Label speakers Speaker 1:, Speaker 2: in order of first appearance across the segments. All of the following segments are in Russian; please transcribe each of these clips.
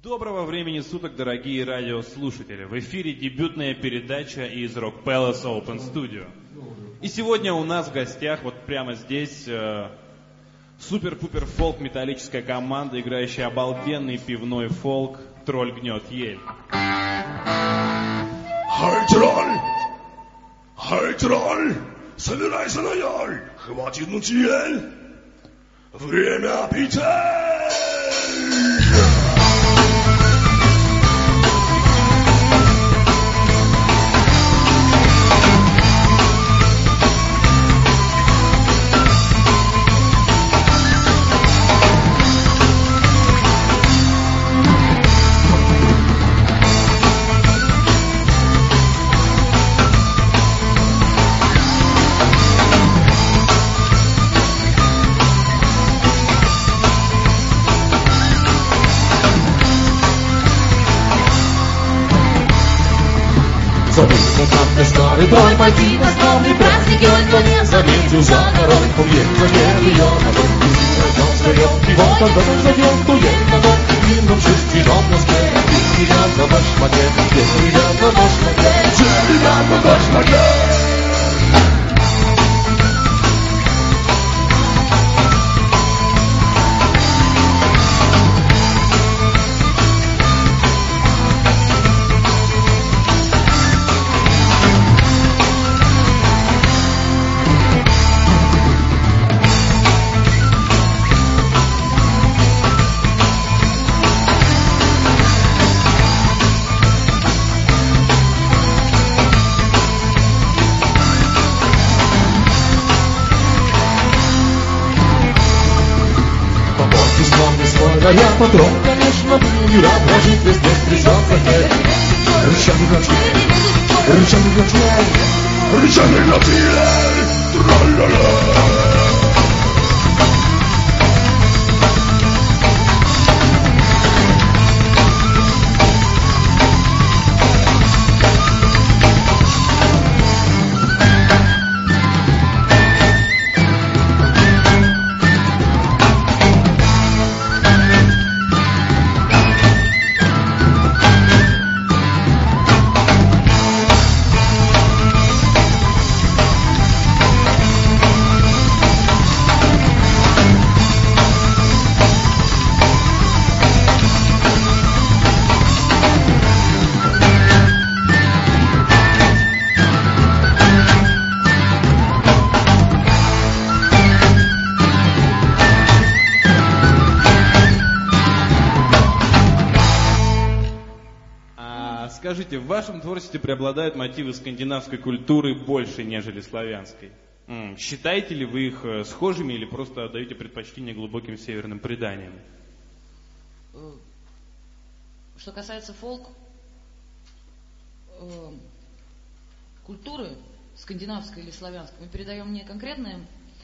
Speaker 1: Доброго времени суток, дорогие радиослушатели! В эфире дебютная передача из Rock Palace Open Studio. И сегодня у нас в гостях, вот прямо здесь, супер-пупер фолк металлическая команда, играющая обалденный пивной фолк «Тролль гнет ель».
Speaker 2: Хай, тролль! Хай, тролль! Собирайся на ель! Хватит нуть ель! Время пить ель!
Speaker 3: Старый бой, пойти на славный праздник, и он не заметил за горой, уехал ее на дом, раздел встает, и вот он дом зайдет, уехал дом, длинным шестером на спе, деревянно на башмаке, деревянно на башмаке, деревянно на башмаке. Я патрон, конечно, был не рад ложить весь день прижаться к ней. Рычаный гнотель, рычаный гнотель, рычаный гнотель, тра-ля-ля.
Speaker 1: Скажите, в вашем творчестве преобладают мотивы скандинавской культуры больше, нежели славянской. Считаете ли вы их схожими или просто отдаете предпочтение глубоким северным преданиям?
Speaker 4: Что касается фолк культуры, скандинавской или славянской, мы передаем не конкретные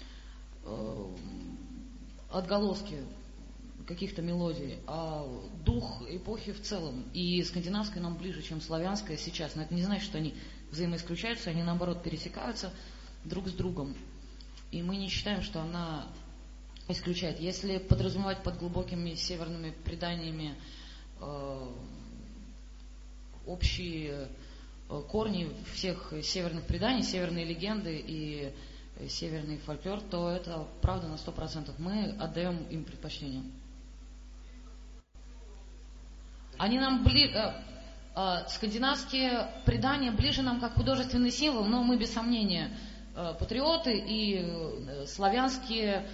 Speaker 4: отголоски каких-то мелодий, а дух эпохи в целом. И скандинавская нам ближе, чем славянская сейчас. Но это не значит, что они взаимоисключаются, они наоборот пересекаются друг с другом. И мы не считаем, что она исключает. Если подразумевать под глубокими северными преданиями общие корни всех северных преданий, северные легенды и северный фольклор, то это правда на 100%. Мы отдаем им предпочтение. Они нам скандинавские предания ближе нам как художественный символ, но мы без сомнения патриоты, и славянская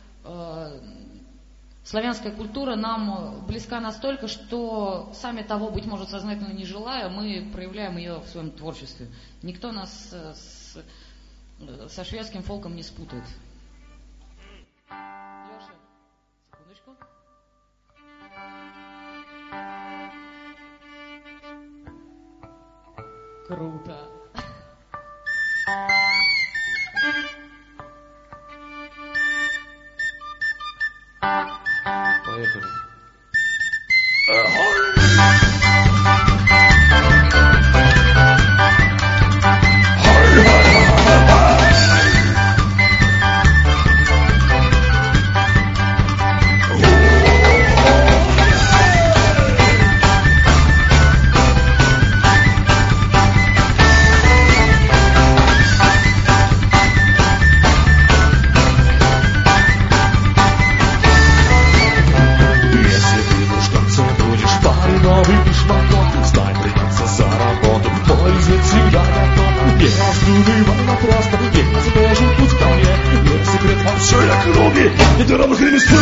Speaker 4: культура нам близка настолько, что сами того, быть может, сознательно не желая, мы проявляем ее в своем творчестве. Никто нас со шведским фолком не спутает. Леша, секундочку. Круто.
Speaker 1: Поехали.
Speaker 2: лидером христы.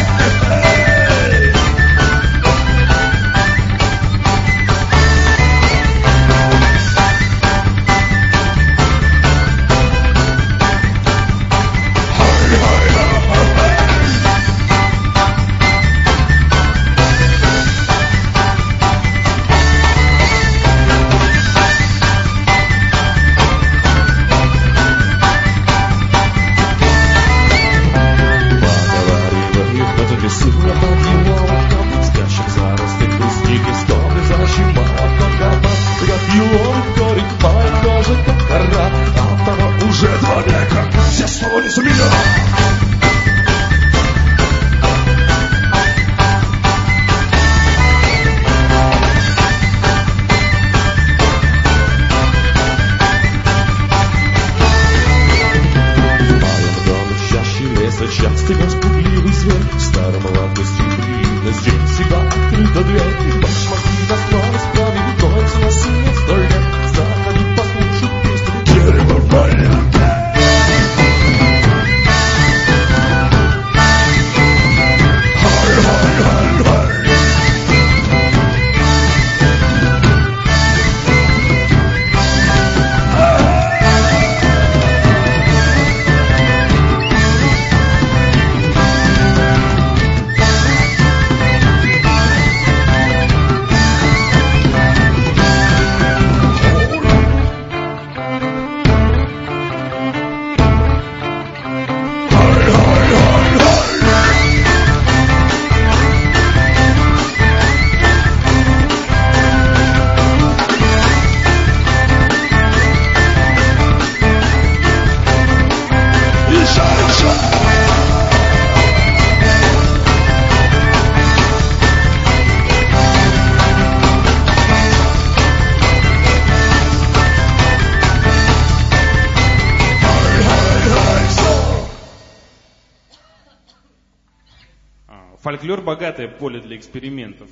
Speaker 1: Фольклор — богатое поле для экспериментов.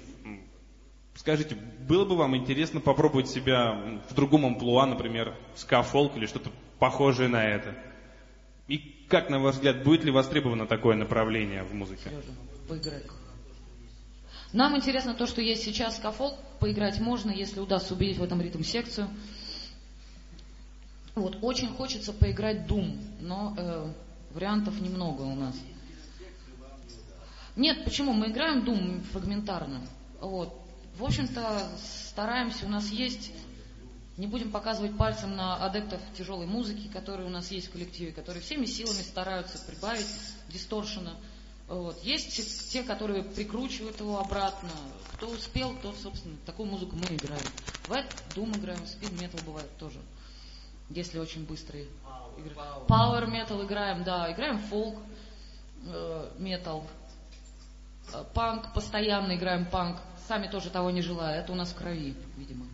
Speaker 1: Скажите, было бы вам интересно попробовать себя в другом амплуа, например, ска-фолк или что-то похожее на это? И как, на ваш взгляд, будет ли востребовано такое направление в музыке?
Speaker 4: Сережа, поиграй. Нам интересно то, что есть сейчас ска-фолк. Поиграть можно, если удастся убедить в этом ритм-секцию. Вот, очень хочется поиграть Doom, но вариантов немного у нас. Нет, почему? Мы играем Doom фрагментарно. Вот. В общем-то, стараемся, у нас есть, не будем показывать пальцем на адептов тяжелой музыки, которые у нас есть в коллективе, которые всеми силами стараются прибавить дисторшена. Вот. Есть те, которые прикручивают его обратно. Кто успел, тот, собственно, такую музыку мы играем. Бывает, Doom играем, спид метал бывает тоже, если очень быстрый. Power metal играем, да, играем фолк, метал. Панк, постоянно играем панк. Сами тоже того не желая. Это у нас в крови, видимо.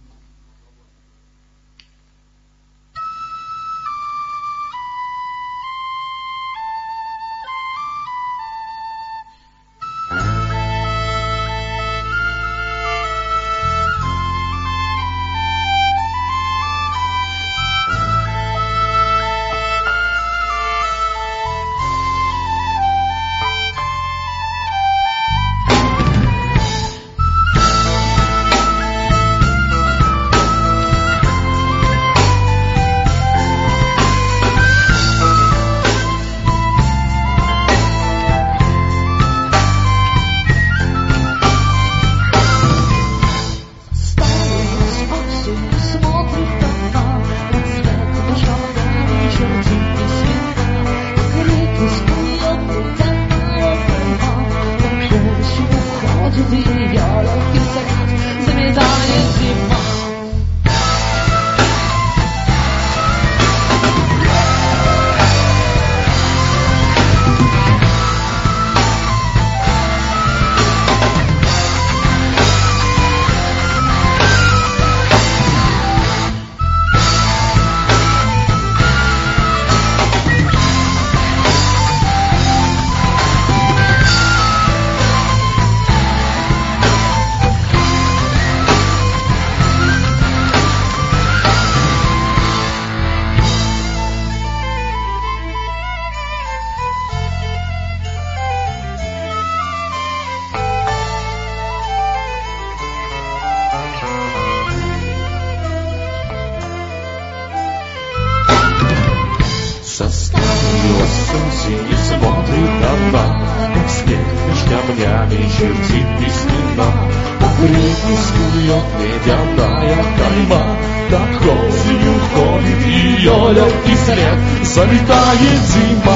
Speaker 3: снег меж камнями чертит письмена. По гребню скует ледяная кайма, как осенью ходит ее легкий след, залетает зима.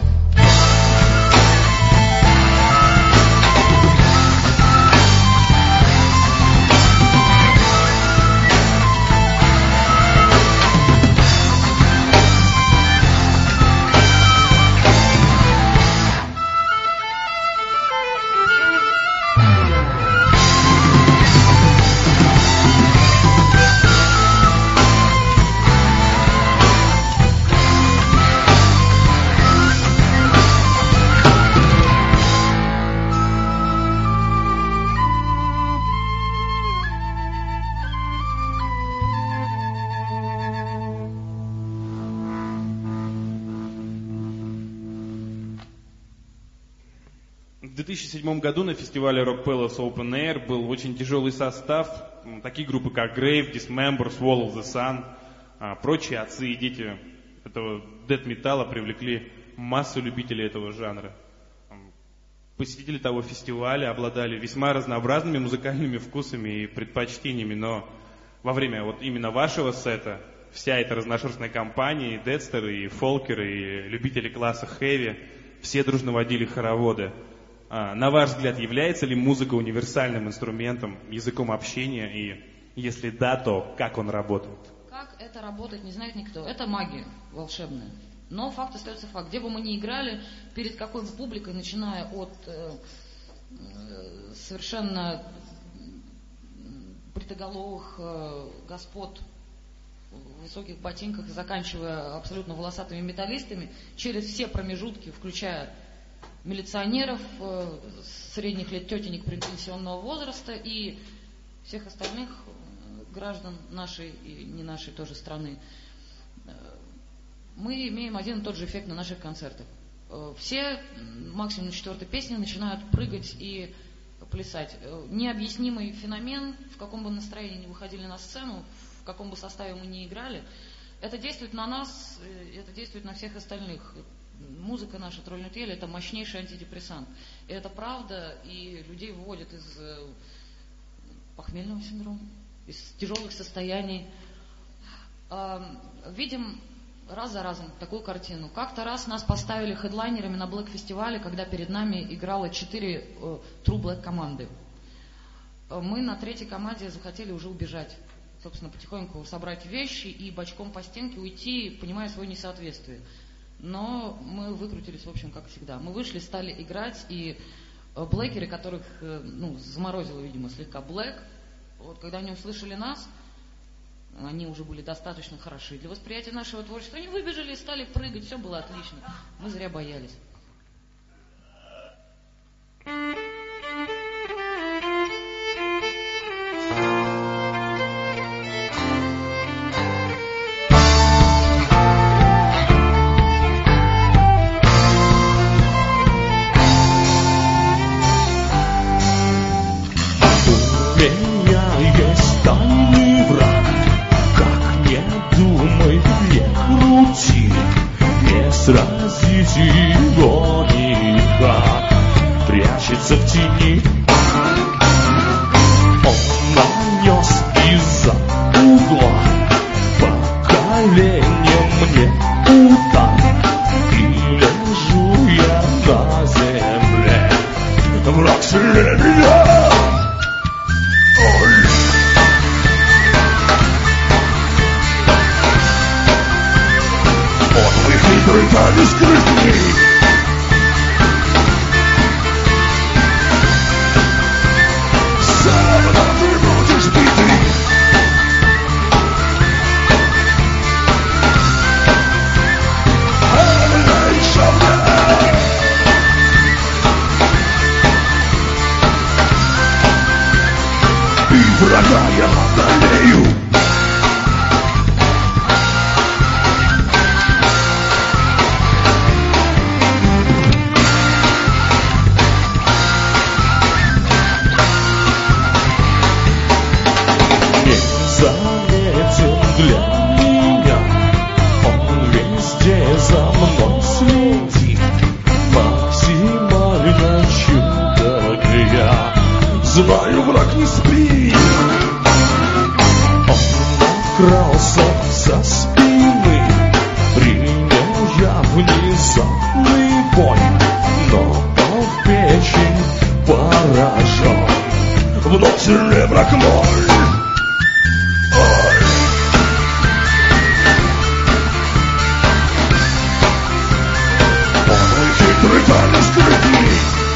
Speaker 1: В 2007 году на фестивале Rock Palace Open Air был очень тяжелый состав. Такие группы, как Grave, Dismember, Swallow the Sun, прочие отцы и дети этого дэт-металла привлекли массу любителей этого жанра. Посетители того фестиваля обладали весьма разнообразными музыкальными вкусами и предпочтениями, но во время вот именно вашего сета вся эта разношерстная компания, и дедстеры, и фолкеры, и любители класса хэви, все дружно водили хороводы. На ваш взгляд, является ли музыка универсальным инструментом, языком общения? И если да, то как он работает?
Speaker 4: Как это работает, не знает никто. Это магия волшебная. Но факт остается факт. Где бы мы ни играли, перед какой бы публикой, начиная от совершенно бритоголовых господ в высоких ботинках, заканчивая абсолютно волосатыми металлистами, через все промежутки, включая милиционеров, средних лет тетенек пенсионного возраста и всех остальных граждан нашей и не нашей тоже страны, мы имеем один и тот же эффект на наших концертах. Все, максимум на 4-й песне, начинают прыгать и плясать. Необъяснимый феномен, в каком бы настроении ни выходили на сцену, в каком бы составе мы ни играли, это действует на нас, это действует на всех остальных. Музыка наша, Тролль Нутель, это мощнейший антидепрессант. И это правда, и людей выводит из похмельного синдрома, из тяжелых состояний. Видим раз за разом такую картину. Как-то раз нас поставили хедлайнерами на Блэк-фестивале, когда перед нами играло 4 True Black команды. Мы на 3-й команде захотели уже убежать. Собственно, потихоньку собрать вещи и бочком по стенке уйти, понимая свое несоответствие. Но мы выкрутились, в общем, как всегда. Мы вышли, стали играть, и блэкеры, которых заморозило, видимо, слегка блэк, вот когда они услышали нас, они уже были достаточно хороши для восприятия нашего творчества. Они выбежали и стали прыгать, все было отлично. Мы зря боялись.
Speaker 3: Сразить его никак, прячется в тени. Он нанес из-за угла по коленям мне удар, и лежу я на земле. Враг сильнее меня. Прыгали с крыши. Сам ты будешь битый. Эй, шабля. И врага я одолею. За мной следит максимально
Speaker 2: знаю, враг не спит.
Speaker 3: Он накрался со спины, принял я внезапный бой, но в печень поражен.
Speaker 2: Вновь сильнее враг мой. Ой. Он мой хитрый, тайно скрытный.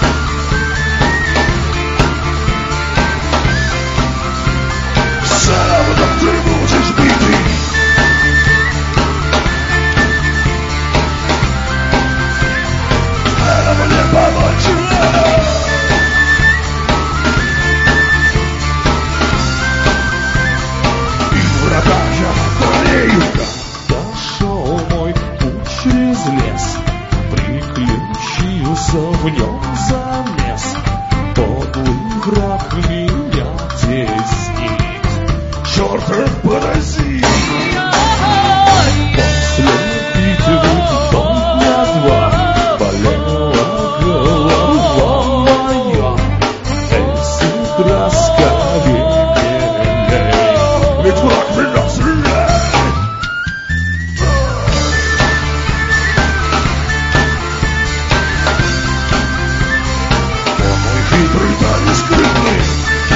Speaker 2: Сам ты будешь битый. А мне помочь.
Speaker 3: Дошел мой путь через лес, приключился в нем замес. Подлый враг меня теснит,
Speaker 2: Чертов паразит.
Speaker 3: после битвы дня два болела голова моя. Эй, сестраска,
Speaker 2: Ведь враг меня сильнее. Он мой хитрый, тайно скрытный.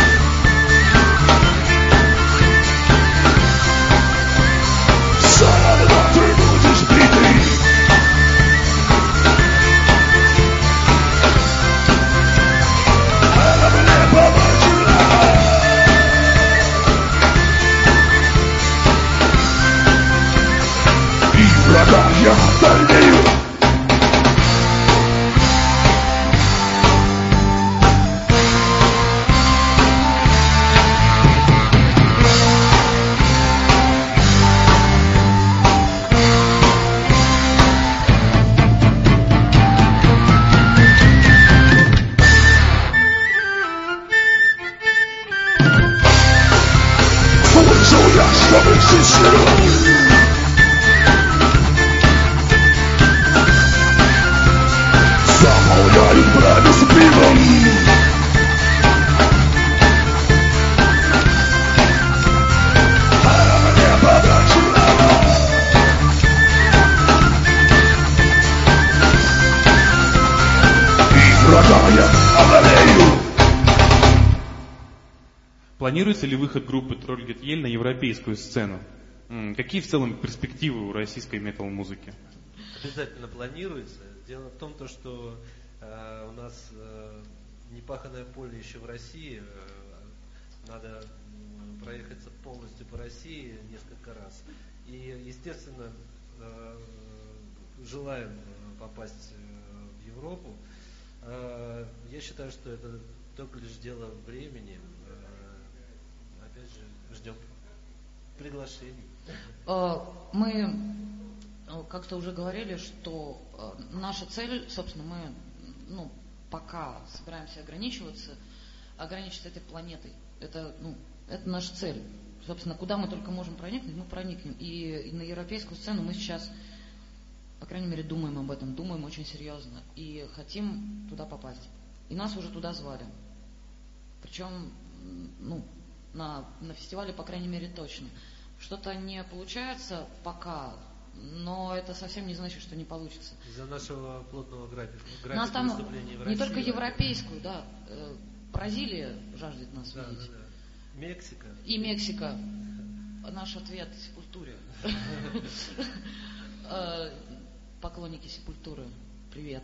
Speaker 2: Сам ты будешь битый. А мне помочь. И врага я одолею. Слышал я, что вы все сильны. Замолвляют брови с пивом. А мне подачу. И врага я одолею.
Speaker 1: Планируется ли выход группы Тролльгет Ель на европейскую сцену? Какие в целом перспективы у российской метал-музыки?
Speaker 5: Обязательно планируется. Дело в том, что у нас непаханное поле еще в России. Надо проехаться полностью по России несколько раз. И, естественно, желаем попасть в Европу. Я считаю, что это только лишь дело времени. Опять же, ждем приглашений.
Speaker 4: Мы как-то уже говорили, что наша цель, собственно, мы пока собираемся ограничиться этой планетой. Это наша цель. Собственно, куда мы только можем проникнуть, мы проникнем. И на европейскую сцену мы сейчас, по крайней мере, думаем об этом, думаем очень серьезно. И хотим туда попасть. И нас уже туда звали. Причем, на фестивале, по крайней мере, точно. Что-то не получается пока, но это совсем не значит, что не получится.
Speaker 5: Из-за нашего плотного графика
Speaker 4: нас там
Speaker 5: выступлений в России.
Speaker 4: Не только европейскую, да. Бразилия жаждет нас видеть.
Speaker 5: Да. Мексика.
Speaker 4: И Мексика. Наш ответ Сепультуре. Поклонники Сепультуры, привет.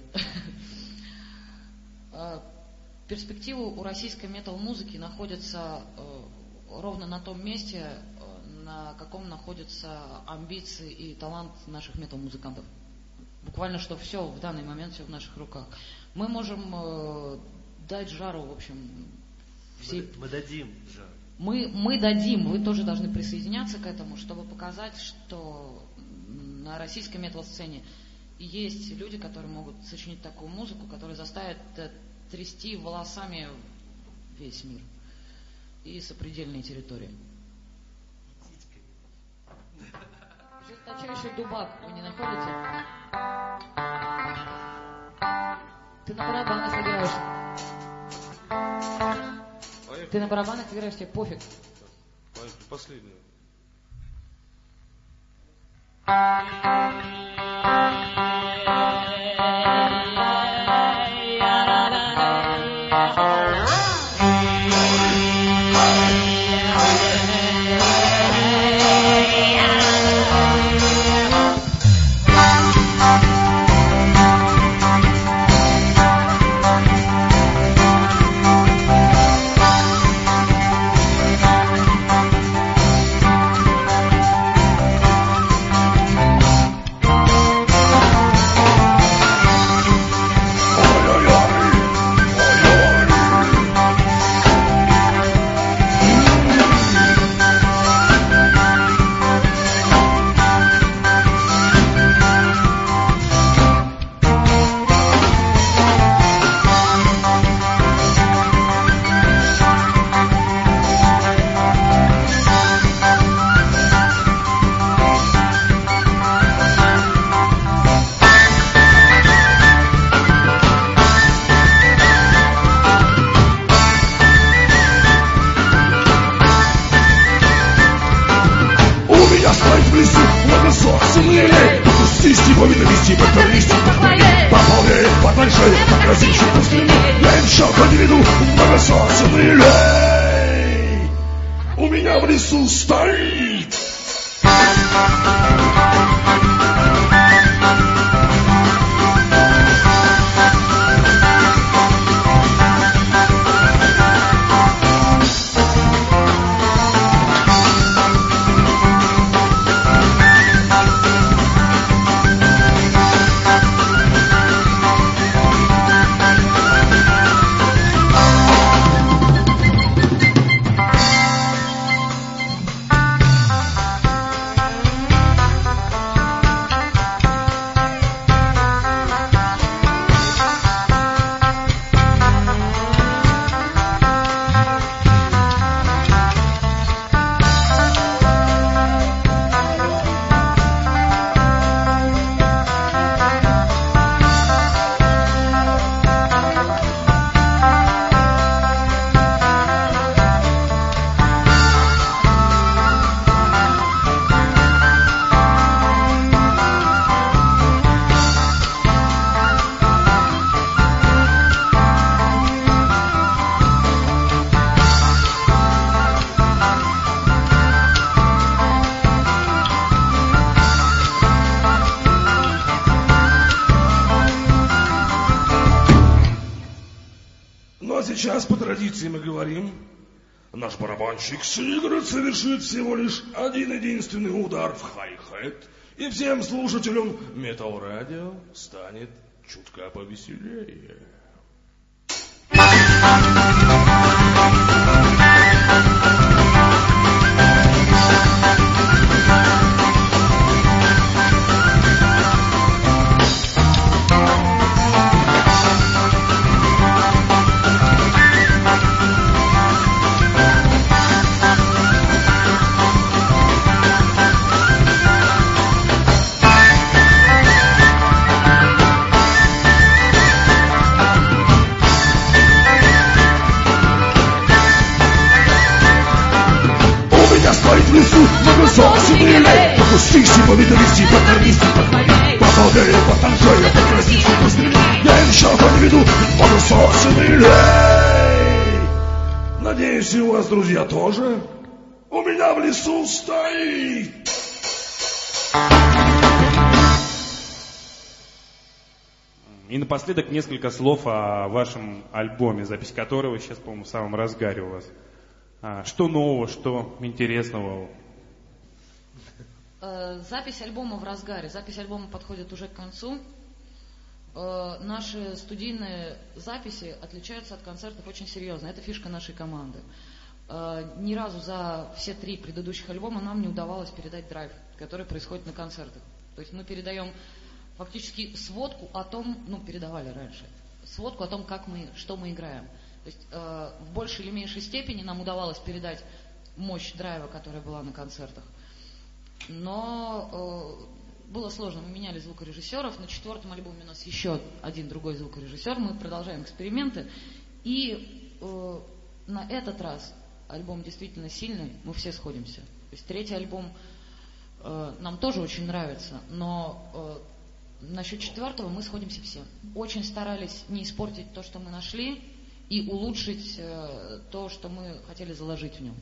Speaker 4: Перспективы у российской метал-музыки находятся ровно на том месте, на каком находятся амбиции и талант наших метал-музыкантов. Буквально, что все в данный момент, все в наших руках. Мы можем дать жару, в общем, всей...
Speaker 5: Мы дадим жару.
Speaker 4: Мы дадим, вы тоже должны присоединяться к этому, чтобы показать, что на российской метал-сцене есть люди, которые могут сочинить такую музыку, которая заставит трясти волосами весь мир и сопредельные территории. Жесточайший дубак, вы не находите? Ты на барабанах играешь. Ты на барабанах играешь, тебе пофиг.
Speaker 6: Последнюю. У меня в лесу стоит. Сейчас по традиции мы говорим, наш барабанщик Сигарет совершит всего лишь один единственный удар в хай-хэт, и всем слушателям Метал Радио станет чутка повеселее. Попустись, повидались, покорнись, попадай, потанцуй, покрасись, пострели. Я ничего не веду, подусосенный лей. Надеюсь, и у вас, друзья, тоже. У меня в лесу стоит.
Speaker 1: И напоследок несколько слов о вашем альбоме, запись которого сейчас, по-моему, в самом разгаре у вас. Что нового, что интересного?
Speaker 4: Запись альбома в разгаре. Запись альбома подходит уже к концу. Наши студийные записи отличаются от концертов очень серьезно. Это фишка нашей команды. Ни разу за все 3 предыдущих альбома нам не удавалось передать драйв, который происходит на концертах. То есть мы передаем фактически сводку о том, передавали раньше, сводку о том, что мы играем. То есть в большей или меньшей степени нам удавалось передать мощь драйва, которая была на концертах. Но было сложно, мы меняли звукорежиссеров. На 4-м альбоме у нас еще один другой звукорежиссер. Мы продолжаем эксперименты. И на этот раз альбом действительно сильный, мы все сходимся. То есть третий альбом нам тоже очень нравится, но насчет четвертого мы сходимся все. Очень старались не испортить то, что мы нашли, и улучшить то, что мы хотели заложить в нем.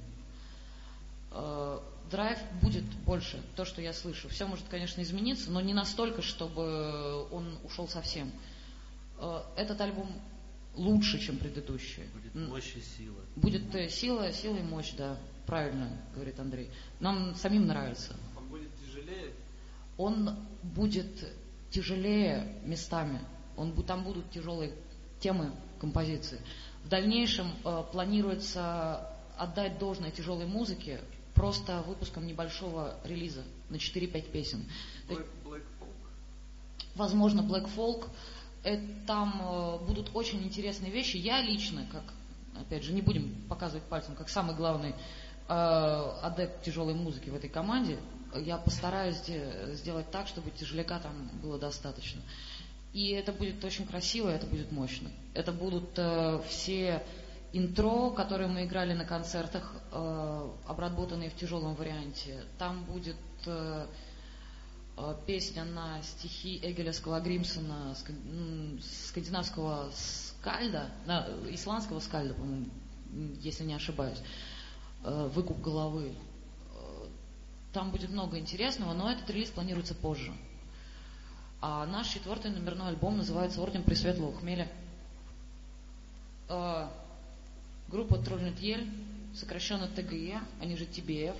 Speaker 4: Драйв будет больше, то, что я слышу. Все может, конечно, измениться, но не настолько, чтобы он ушел совсем. Этот альбом лучше, чем предыдущий.
Speaker 5: Будет мощь и сила.
Speaker 4: Будет сила и мощь, да. Правильно, говорит Андрей. Нам самим нравится.
Speaker 5: Он будет тяжелее?
Speaker 4: Он будет тяжелее местами. Там будут тяжелые темы, композиции. В дальнейшем планируется отдать должное тяжелой музыке просто выпуском небольшого релиза на 4-5 песен.
Speaker 5: Black Folk?
Speaker 4: Возможно, Black Folk. Там будут очень интересные вещи. Я лично, опять же, не будем показывать пальцем, как самый главный адепт тяжелой музыки в этой команде, я постараюсь сделать так, чтобы тяжеляка там было достаточно. И это будет очень красиво, это будет мощно. Это будут все интро, которые мы играли на концертах, обработанные в тяжелом варианте. Там будет песня на стихи Эгеля Скалагримсона, скандинавского скальда, исландского скальда, по-моему, если не ошибаюсь, «Выкуп головы». Там будет много интересного, но этот релиз планируется позже. А наш 4-й номерной альбом называется «Орден Пресветлого Хмеля». Группа Трольнет Ель, сокращенно ТГЕ, они же ТБФ.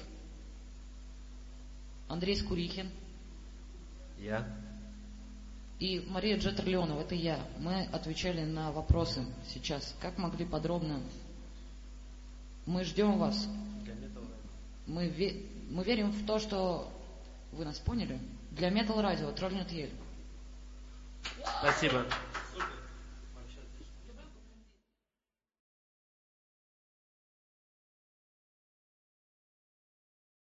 Speaker 4: Андрей Скурихин.
Speaker 5: Я.
Speaker 4: И Мария Джеттер-Леонова, это я. Мы отвечали на вопросы сейчас. Как могли подробно? Мы ждем вас. Мы верим в то, что вы нас поняли. Для Metal Radio, Трольнет Ель.
Speaker 5: Спасибо.